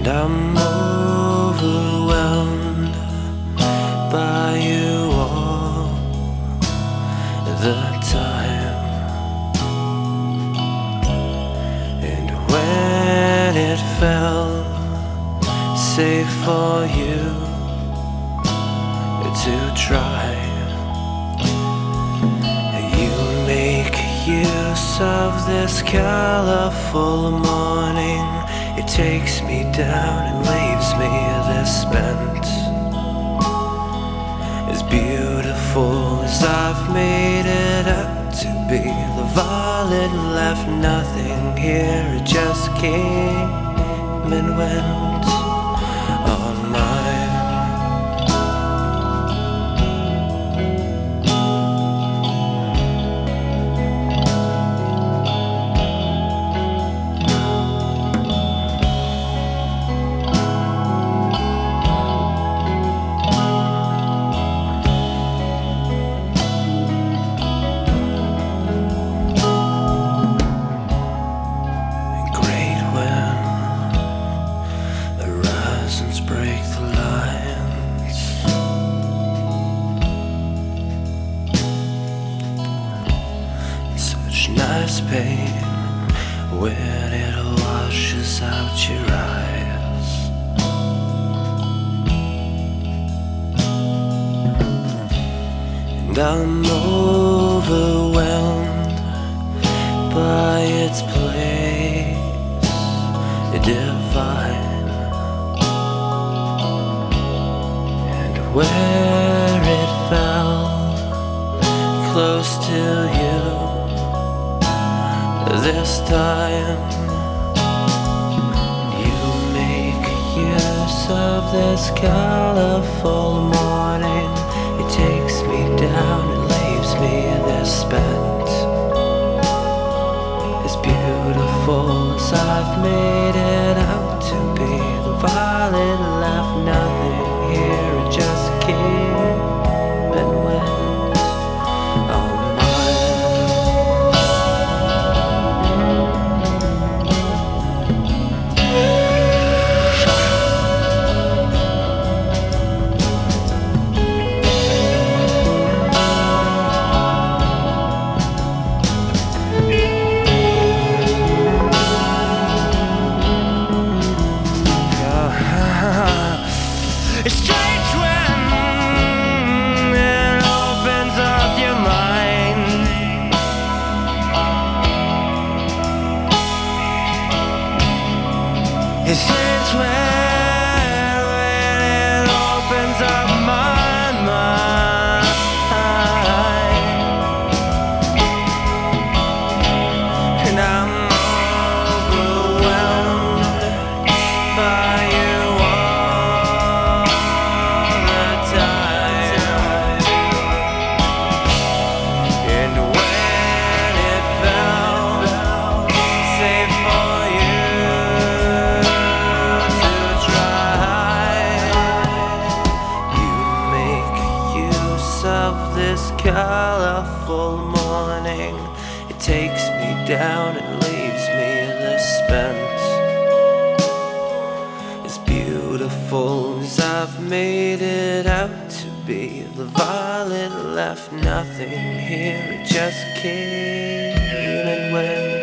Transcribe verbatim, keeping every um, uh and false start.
And I'm overwhelmed by you all the time. And when it felt safe for you to try, you make use of this colorful morning. It takes me down and leaves me this spent. As beautiful as I've made it out to be, the violet left nothing here. It just came and went on mine. Break the lines. Such nice pain when it washes out your eyes. And I'm overwhelmed by its place divine. Where it fell close to you this time, you make use of this colorful morning. It takes me down and leaves me this spent. As beautiful as I've made it out to be, the violet left nothing here. It just came and went on It's strange when it opens up your mind. It's strange when, when it opens up my mind. And I'm overwhelmed by you. Of this colorful morning, it takes me down and leaves me this spent. As beautiful as I've made it out to be, the violet left nothing here. It just came and went.